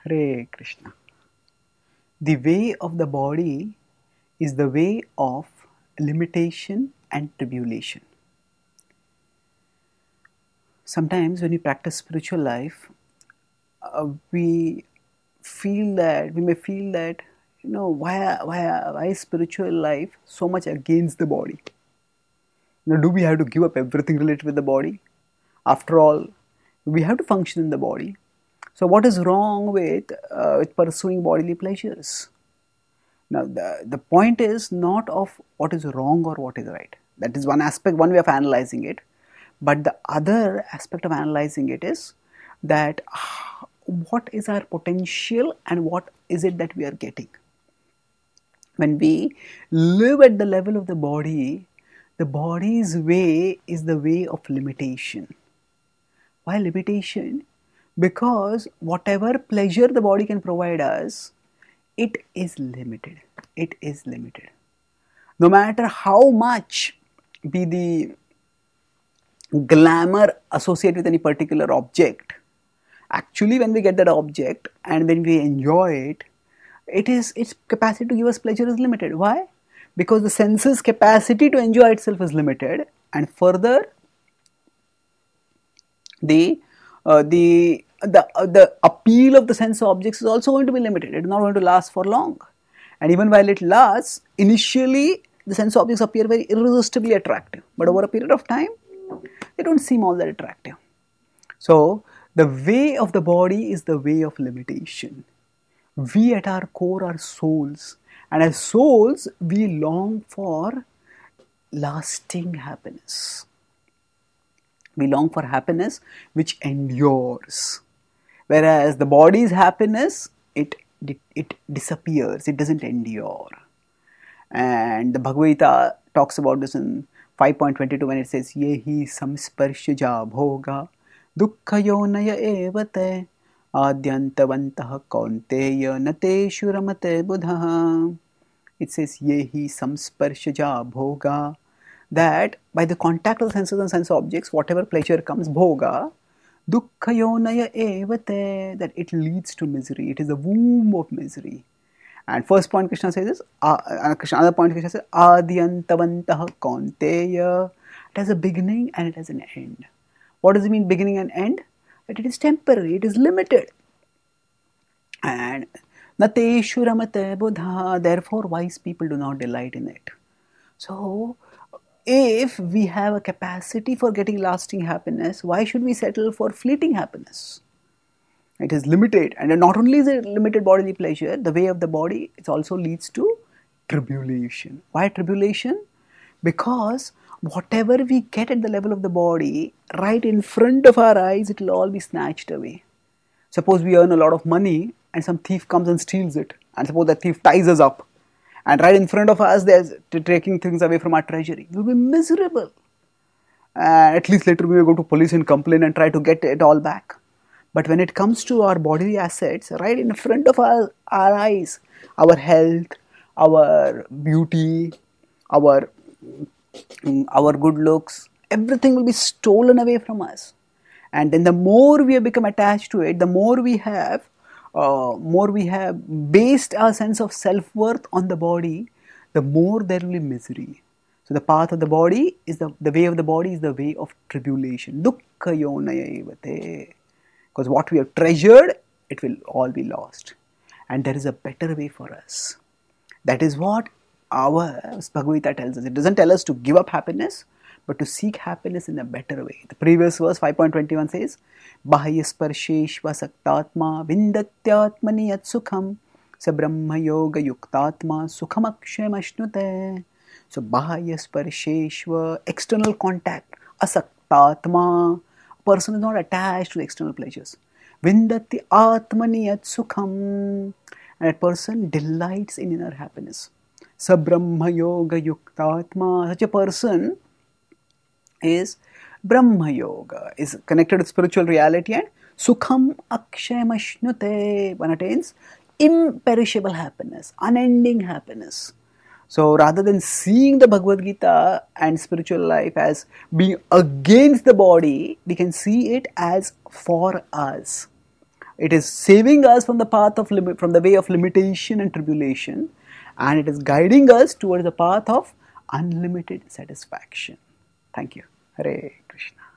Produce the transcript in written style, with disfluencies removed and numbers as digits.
Hare Krishna. The way of the body is the way of limitation and tribulation. Sometimes when we practice spiritual life, we may feel that why is spiritual life so much against the body? Do we have to give up everything related with the body? After all, we have to function in the body. So what is wrong with pursuing bodily pleasures? Now, the point is not of what is wrong or what is right. That is one aspect, one way of analyzing it. But the other aspect of analyzing it is that what is our potential and what is it that we are getting? When we live at the level of the body's way is the way of limitation. Why limitation? Because whatever pleasure the body can provide us, it is limited. It is limited. No matter how much be the glamour associated with any particular object, actually when we get that object and when we enjoy it, its capacity to give us pleasure is limited. Why? Because the senses' capacity to enjoy itself is limited, and further the appeal of the sense objects is also going to be limited. It is not going to last for long. And even while it lasts, initially the sense objects appear very irresistibly attractive. But over a period of time, they don't seem all that attractive. So, the way of the body is the way of limitation. We at our core are souls. And as souls, we long for lasting happiness. We long for happiness which endures. Whereas the body's happiness, it disappears, it doesn't endure. And the Bhagavad Gita talks about this in 5.22 when it says, Yehi samsparshaja bhoga dukkha yonaya evate adyantavantah kaunteya nateshu ramate buddha. It says, Yehi samsparshaja bhoga, that by the contact of the senses and sense objects, whatever pleasure comes, bhoga, dukkha yonaya evate, that it leads to misery. It is the womb of misery. And first point Krishna says is, another point Krishna says, Adhyantavantah kaunteya. It has a beginning and it has an end. What does it mean, beginning and end? That it is temporary, it is limited. And nateshu ramate buddha, therefore wise people do not delight in it. So, if we have a capacity for getting lasting happiness, why should we settle for fleeting happiness? It is limited, and not only is it limited bodily pleasure, the way of the body, it also leads to tribulation. Why tribulation? Because whatever we get at the level of the body, right in front of our eyes, it will all be snatched away. Suppose we earn a lot of money and some thief comes and steals it, and suppose that thief ties us up, and right in front of us there's taking things away from our treasury. We will be miserable. At least later we will go to police and complain and try to get it all back. But when it comes to our bodily assets, right in front of our eyes, our health, our beauty, our good looks, everything will be stolen away from us. And then the more we have become attached to it, the more we have based our sense of self-worth on the body, the more there will be misery. So the path of the body is the way of the body is the way of tribulation. Dukkha yonaya evate. Because what we have treasured, it will all be lost. And there is a better way for us. That is what our Bhagavad Gita tells us. It doesn't tell us to give up happiness, but to seek happiness in a better way. The previous verse, 5.21 says, Bahya sparsheshva saktatma vindatyatmani yat sukham sa brahma yoga yuktatma sukham akshem ashnute. So Bahya sparsheshva, external contact, asaktatma. Person is not attached to the external pleasures. Vindati atmani yat sukham. And that person delights in inner happiness. Sabrahma yoga yuktatma. Such a person is Brahma yoga, is connected with spiritual reality, and sukham akshayam ashnute. One attains imperishable happiness, unending happiness. So rather than seeing the Bhagavad Gita and spiritual life as being against the body, we can see it as for us. It is saving us from the path of from the way of limitation and tribulation, and it is guiding us towards the path of unlimited satisfaction. Thank you. Hare Krishna.